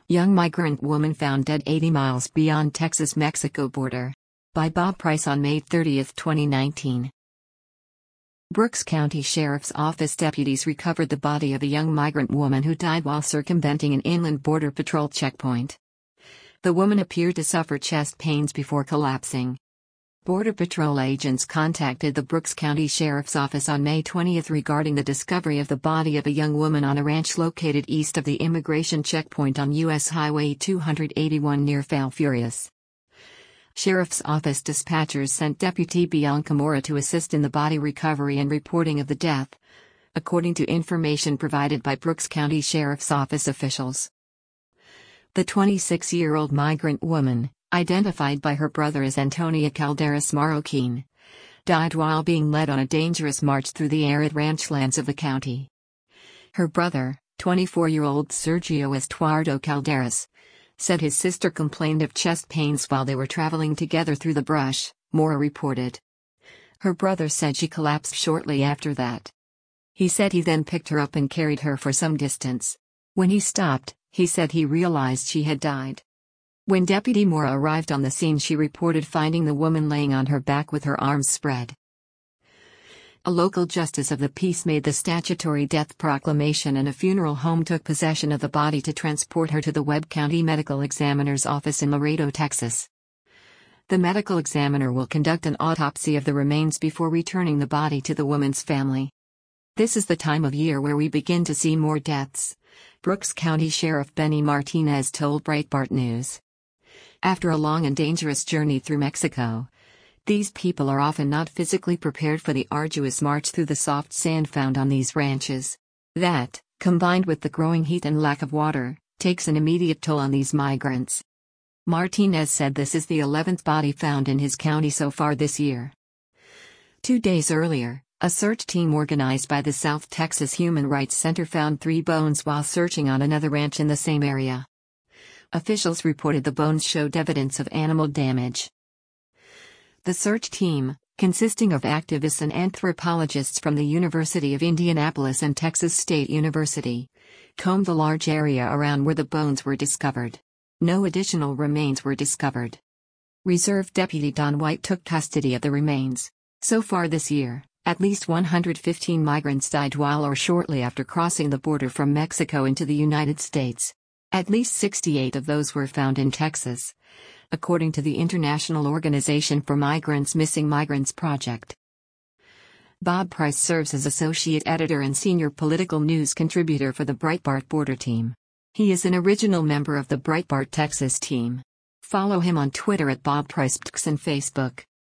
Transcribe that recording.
Young migrant woman found dead 80 miles beyond Texas-Mexico border. By Bob Price on May 30, 2019. Brooks County Sheriff's Office deputies recovered the body of a young migrant woman who died while circumventing an inland border patrol checkpoint. The woman appeared to suffer chest pains before collapsing. Border Patrol agents contacted the Brooks County Sheriff's Office on May 20 regarding the discovery of the body of a young woman on a ranch located east of the immigration checkpoint on U.S. Highway 281 near Falfurrias. Sheriff's Office dispatchers sent Deputy Bianca Mora to assist in the body recovery and reporting of the death, according to information provided by Brooks County Sheriff's Office officials. The 26-year-old migrant woman, identified by her brother as Antonia Calderas Marroquin, died while being led on a dangerous march through the arid ranchlands of the county. Her brother, 24-year-old Sergio Estuardo Calderas, said his sister complained of chest pains while they were traveling together through the brush, Mora reported. Her brother said she collapsed shortly after that. He said he then picked her up and carried her for some distance. When he stopped, he said he realized she had died. When Deputy Mora arrived on the scene, she reported finding the woman laying on her back with her arms spread. A local justice of the peace made the statutory death proclamation and a funeral home took possession of the body to transport her to the Webb County Medical Examiner's office in Laredo, Texas. The medical examiner will conduct an autopsy of the remains before returning the body to the woman's family. This is the time of year where we begin to see more deaths, Brooks County Sheriff Benny Martinez told Breitbart News. After a long and dangerous journey through Mexico, these people are often not physically prepared for the arduous march through the soft sand found on these ranches. That, combined with the growing heat and lack of water, takes an immediate toll on these migrants. Martinez said this is the 11th body found in his county so far this year. 2 days earlier, a search team organized by the South Texas Human Rights Center found 3 bones while searching on another ranch in the same area. Officials reported the bones showed evidence of animal damage. The search team, consisting of activists and anthropologists from the University of Indianapolis and Texas State University, combed the large area around where the bones were discovered. No additional remains were discovered. Reserve Deputy Don White took custody of the remains. So far this year, at least 115 migrants died while or shortly after crossing the border from Mexico into the United States. At least 68 of those were found in Texas, according to the International Organization for Migrants Missing Migrants Project. Bob Price serves as associate editor and senior political news contributor for the Breitbart Border team. He is an original member of the Breitbart Texas team. Follow him on Twitter at Bob Price and Facebook.